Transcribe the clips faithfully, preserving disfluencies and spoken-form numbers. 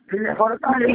E agora tá aí.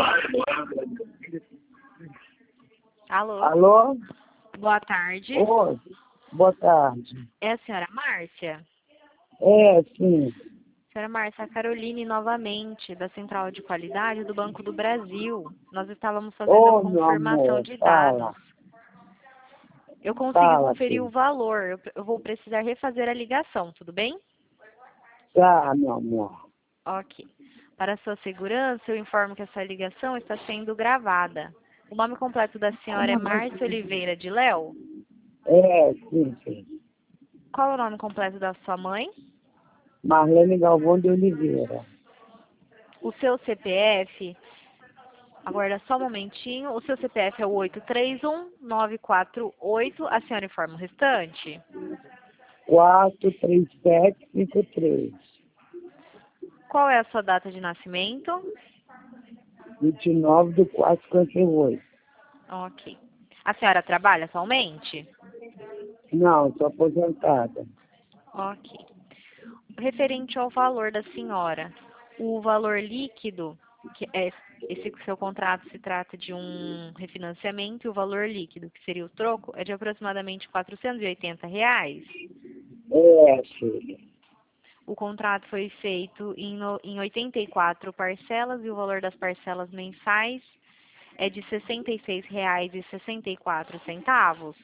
Alô? Alô? Boa tarde. Oi. Boa tarde. É a senhora Márcia? É, sim. Senhora Márcia, a Caroline novamente, da Central de Qualidade do Banco do Brasil. Nós estávamos fazendo a Ô, meu confirmação amor, de dados. fala. Eu consegui Fala, conferir o filho. valor. Eu, eu vou precisar refazer a ligação, tudo bem? Tá, meu amor. Ok. Para sua segurança, eu informo que essa ligação está sendo gravada. O nome completo da senhora é Márcia Oliveira de Léo? É, sim, sim. Qual é o nome completo da sua mãe? Marlene Galvão de Oliveira. O seu C P F, aguarda só um momentinho, o seu C P F é o oito três um nove quatro oito, a senhora informa o restante? quatro três sete cinco três. Qual é a sua data de nascimento? vinte e nove do quatro cinquenta e oito. Ok. A senhora trabalha atualmente? Não, sou aposentada. Ok. Referente ao valor da senhora, o valor líquido, que é esse seu contrato se trata de um refinanciamento, e o valor líquido, que seria o troco, é de aproximadamente quatrocentos e oitenta reais. É, filha. O contrato foi feito em, no, em oitenta e quatro parcelas e o valor das parcelas mensais é de sessenta e seis reais e sessenta e quatro centavos.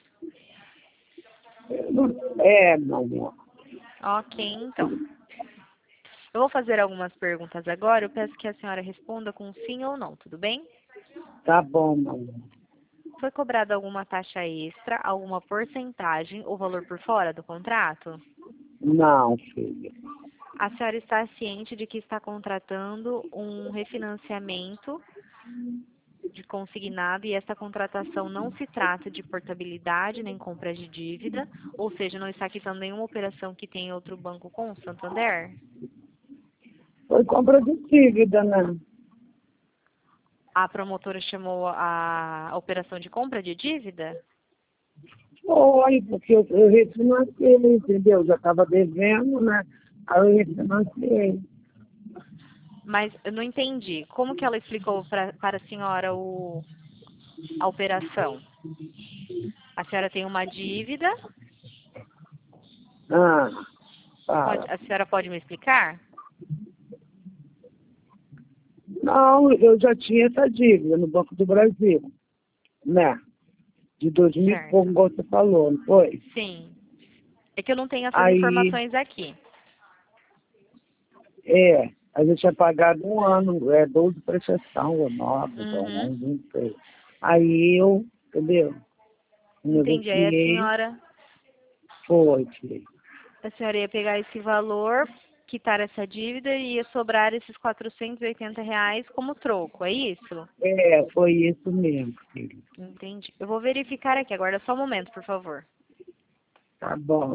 É, meu amor. Ok, então. Eu vou fazer algumas perguntas agora. Eu peço que a senhora responda com sim ou não, tudo bem? Tá bom, meu amor. Foi cobrada alguma taxa extra, alguma porcentagem ou valor por fora do contrato? Não, filha. A senhora está ciente de que está contratando um refinanciamento de consignado e essa contratação não se trata de portabilidade nem compra de dívida, ou seja, não está quitando nenhuma operação que tem em outro banco com o Santander? Foi compra de dívida, né? A promotora chamou a operação de compra de dívida? Foi, porque eu, eu refinanciei, entendeu? Já estava devendo, né? Aí eu refinanciei. Mas eu não entendi. Como que ela explicou pra, para a senhora o, a operação? A senhora tem uma dívida? Ah, Pode, fala. a senhora pode me explicar? Não, eu já tinha essa dívida no Banco do Brasil, né? De dois mil e pouco, Certo. igual você falou, não foi? Sim. É que eu não tenho essas Aí, informações aqui. é, a gente tinha pagado um ano, é doze prestação, ou nove, ou Uhum. onze, não sei. Aí eu, entendeu? Entendi. Aí a Negociei, senhora, foi, filho. a senhora ia pegar esse valor, quitar essa dívida e ia sobrar esses quatrocentos e oitenta reais como troco, é isso? É, foi isso mesmo, filho. Entendi. Eu vou verificar aqui, aguarda só um momento, por favor. Tá bom.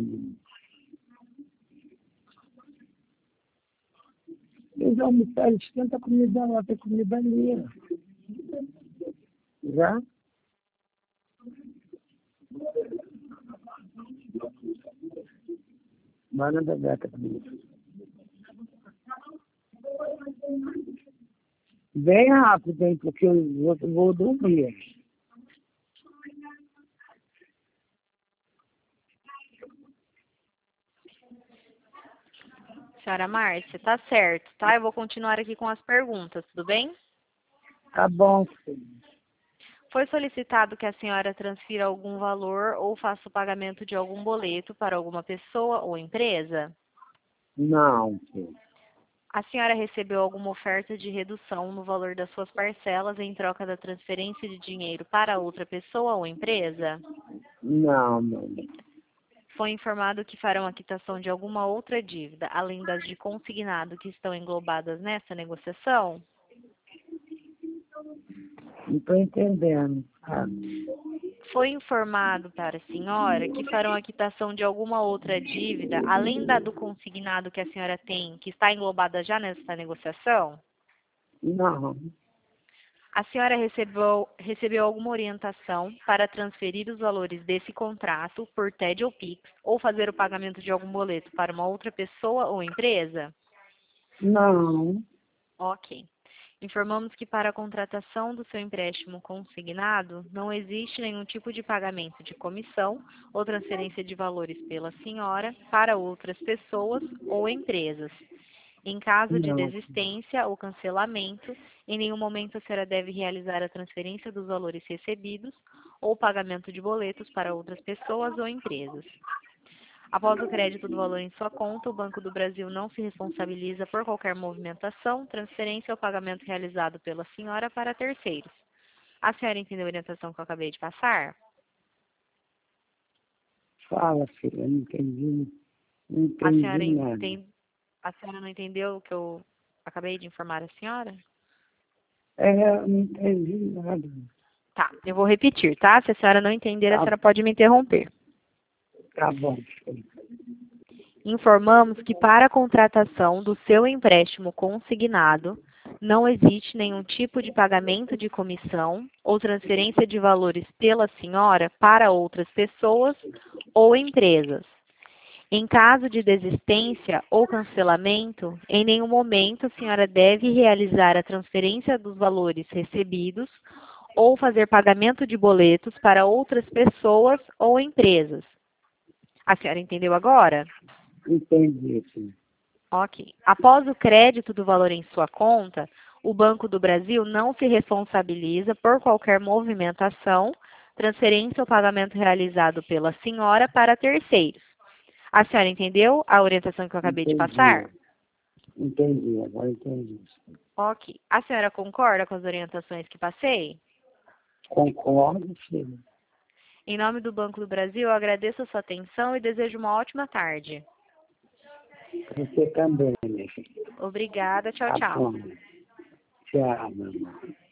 Eles almoçaram, esquenta a comida lá, tem comida ali. Já? Bora da Beca também. Bem rápido, hein, porque eu vou, vou dormir. Senhora Márcia, tá certo, tá? Eu vou continuar aqui com as perguntas, tudo bem? Tá bom, filho. Foi solicitado que a senhora transfira algum valor ou faça o pagamento de algum boleto para alguma pessoa ou empresa? Não, filho. A senhora recebeu alguma oferta de redução no valor das suas parcelas em troca da transferência de dinheiro para outra pessoa ou empresa? Não, não. Foi informado que farão a quitação de alguma outra dívida, além das de consignado que estão englobadas nessa negociação? Não tô entendendo, sabe? Foi informado para a senhora que farão a quitação de alguma outra dívida, além da do consignado que a senhora tem, que está englobada já nessa negociação? Não. A senhora recebeu, recebeu alguma orientação para transferir os valores desse contrato por T E D ou Pix, ou fazer o pagamento de algum boleto para uma outra pessoa ou empresa? Não. Ok. Informamos que para a contratação do seu empréstimo consignado, não existe nenhum tipo de pagamento de comissão ou transferência de valores pela senhora para outras pessoas ou empresas. Em caso de Não, desistência ou cancelamento, em nenhum momento a senhora deve realizar a transferência dos valores recebidos ou pagamento de boletos para outras pessoas ou empresas. Após o crédito do valor em sua conta, o Banco do Brasil não se responsabiliza por qualquer movimentação, transferência ou pagamento realizado pela senhora para terceiros. A senhora entendeu a orientação que eu acabei de passar? fala, filha, não entendi, não A entendi senhora, nada. entende... a senhora não entendeu o que eu acabei de informar a senhora? É, eu não entendi nada. Tá, eu vou repetir, tá? Se a senhora não entender, a Tá, senhora pode me interromper. tá bom, filha. Informamos que para a contratação do seu empréstimo consignado, não existe nenhum tipo de pagamento de comissão ou transferência de valores pela senhora para outras pessoas ou empresas. Em caso de desistência ou cancelamento, em nenhum momento a senhora deve realizar a transferência dos valores recebidos ou fazer pagamento de boletos para outras pessoas ou empresas. A senhora entendeu agora? Entendi, filha. Ok. Após o crédito do valor em sua conta, o Banco do Brasil não se responsabiliza por qualquer movimentação, transferência ou pagamento realizado pela senhora para terceiros. A senhora entendeu a orientação que eu acabei de passar? Entendi, entendi, agora entendi. Ok. A senhora concorda com as orientações que passei? Concordo, filha. Em nome do Banco do Brasil, eu agradeço a sua atenção e desejo uma ótima tarde. Você também, minha filha. Obrigada. Tchau, Tá tchau. bom. Tchau, mamãe.